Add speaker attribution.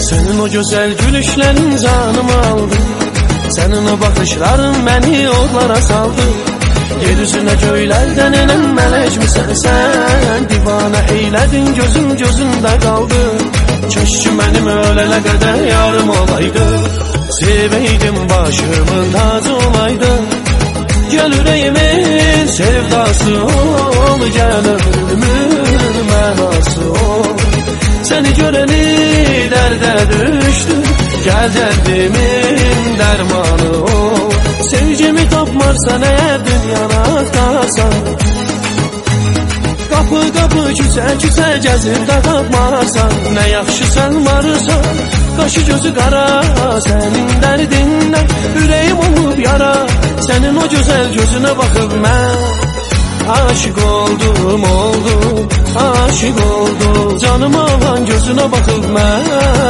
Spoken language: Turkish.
Speaker 1: Senin o güzel gülüşlerin canımı aldı. Senin o bakışların beni oğlara saldı. Yeryüzüne göylerden inen melek misin sen? Divane eyledin gözüm gözümde kaldı. Keşke benim ölene kadar yarım olaydı. Seveydim başımın tacı olaydı. Gel yüreğimin sevdası ol, gel ömrümün mənası ol. Seni göreni derde düştü, gel derdimin dermanı ol. Sevgimi tapmarsan eğer dünyana aktarsan, kapı kapı küçə küçə gəzib də tapmarsan. Nə yaxşı sən varsan, qaşı gözü qara, sənin dərdindən ürəyim olub yara. Sənin o gözəl gözünə baxıb mən aşık oldum, aşık oldum. Canım alan gözünə baxıb mən